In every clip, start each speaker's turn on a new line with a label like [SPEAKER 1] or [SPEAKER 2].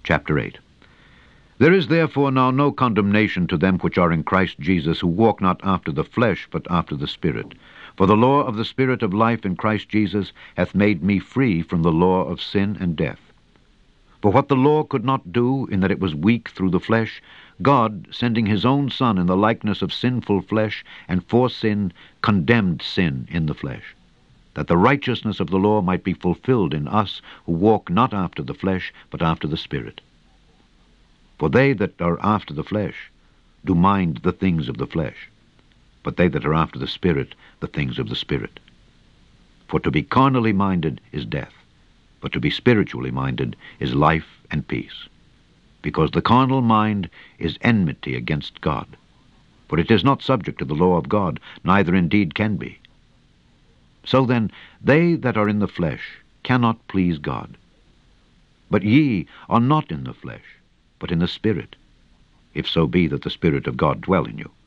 [SPEAKER 1] Chapter 8. There is therefore now no condemnation to them which are in Christ Jesus, who walk not after the flesh, but after the Spirit. For the law of the Spirit of life in Christ Jesus hath made me free from the law of sin and death. For what the law could not do, in that it was weak through the flesh, God, sending his own Son in the likeness of sinful flesh, and for sin, condemned sin in the flesh, that the righteousness of the law might be fulfilled in us, who walk not after the flesh, but after the Spirit. For they that are after the flesh do mind the things of the flesh, but they that are after the Spirit, the things of the Spirit. For to be carnally minded is death, but to be spiritually minded is life and peace. Because the carnal mind is enmity against God, for it is not subject to the law of God, neither indeed can be. So then, they that are in the flesh cannot please God. But ye are not in the flesh, but in the Spirit, if so be that the Spirit of God dwell in you.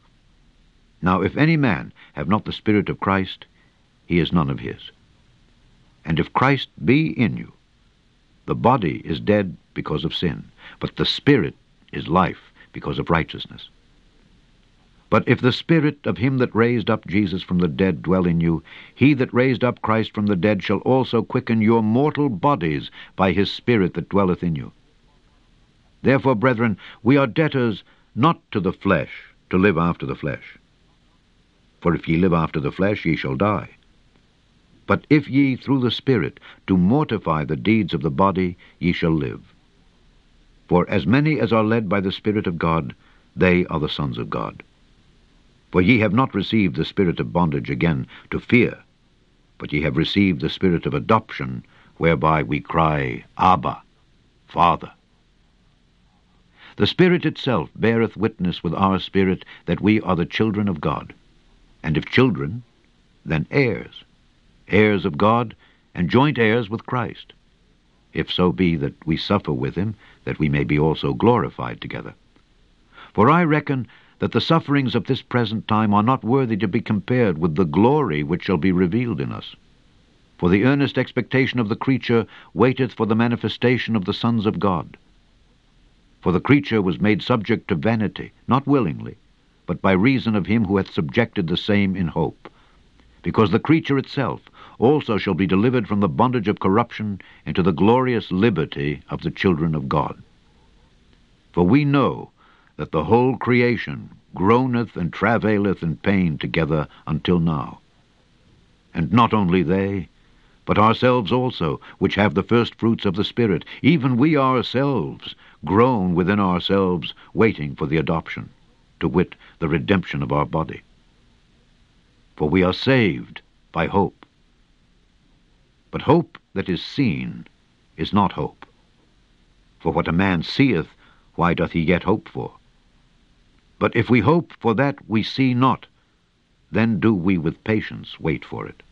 [SPEAKER 1] Now if any man have not the Spirit of Christ, he is none of his. And if Christ be in you, the body is dead because of sin, but the Spirit is life because of righteousness. But if the Spirit of him that raised up Jesus from the dead dwell in you, he that raised up Christ from the dead shall also quicken your mortal bodies by his Spirit that dwelleth in you. Therefore, brethren, we are debtors not to the flesh, to live after the flesh. For if ye live after the flesh, ye shall die. But if ye through the Spirit do mortify the deeds of the body, ye shall live. For as many as are led by the Spirit of God, they are the sons of God. For ye have not received the spirit of bondage again to fear, but ye have received the Spirit of adoption, whereby we cry, Abba, Father. The Spirit itself beareth witness with our spirit that we are the children of God. And if children, then heirs, heirs of God, and joint heirs with Christ, if so be that we suffer with him, that we may be also glorified together. For I reckon that the sufferings of this present time are not worthy to be compared with the glory which shall be revealed in us. For the earnest expectation of the creature waiteth for the manifestation of the sons of God. For the creature was made subject to vanity, not willingly, but by reason of him who hath subjected the same in hope. Because the creature itself also shall be delivered from the bondage of corruption into the glorious liberty of the children of God. For we know that the whole creation groaneth and travaileth in pain together until now. And not only they, but ourselves also, which have the first fruits of the Spirit, even we ourselves groan within ourselves, waiting for the adoption, to wit, the redemption of our body. For we are saved by hope. But hope that is seen is not hope. For what a man seeth, why doth he yet hope for? But if we hope for that we see not, then do we with patience wait for it.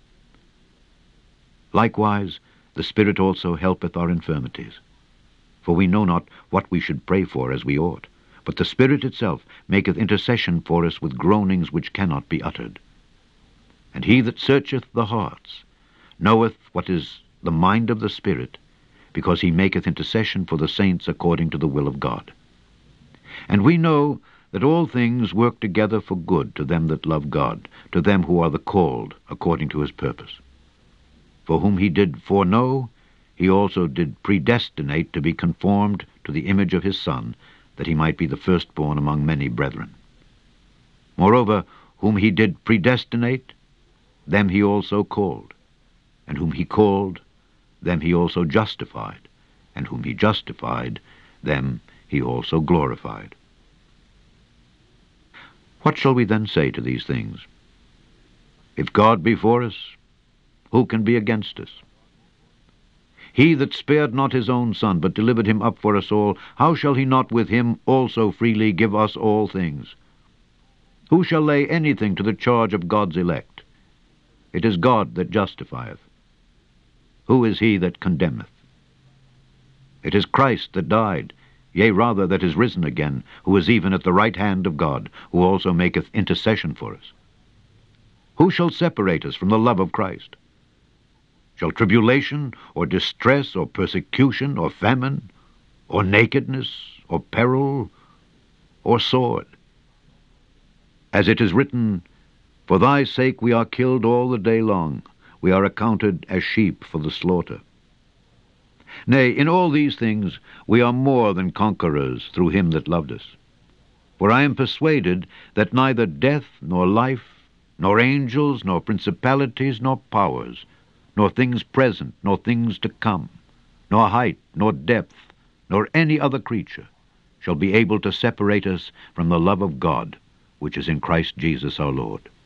[SPEAKER 1] Likewise, the Spirit also helpeth our infirmities. For we know not what we should pray for as we ought, but the Spirit itself maketh intercession for us with groanings which cannot be uttered. And he that searcheth the hearts knoweth what is the mind of the Spirit, because he maketh intercession for the saints according to the will of God. And we know that all things work together for good to them that love God, to them who are the called according to his purpose. For whom he did foreknow, he also did predestinate to be conformed to the image of his Son, that he might be the firstborn among many brethren. Moreover, whom he did predestinate, them he also called. And whom he called, them he also justified. And whom he justified, them he also glorified. What shall we then say to these things? If God be for us, who can be against us? He that spared not his own Son, but delivered him up for us all, how shall he not with him also freely give us all things? Who shall lay anything to the charge of God's elect? It is God that justifieth. Who is he that condemneth? It is Christ that died, yea, rather that is risen again, who is even at the right hand of God, who also maketh intercession for us. Who shall separate us from the love of Christ? Shall tribulation, or distress, or persecution, or famine, or nakedness, or peril, or sword. As it is written, For thy sake we are killed all the day long, we are accounted as sheep for the slaughter. Nay, in all these things we are more than conquerors through him that loved us. For I am persuaded that neither death, nor life, nor angels, nor principalities, nor powers, nor things present, nor things to come, nor height, nor depth, nor any other creature shall be able to separate us from the love of God, which is in Christ Jesus our Lord.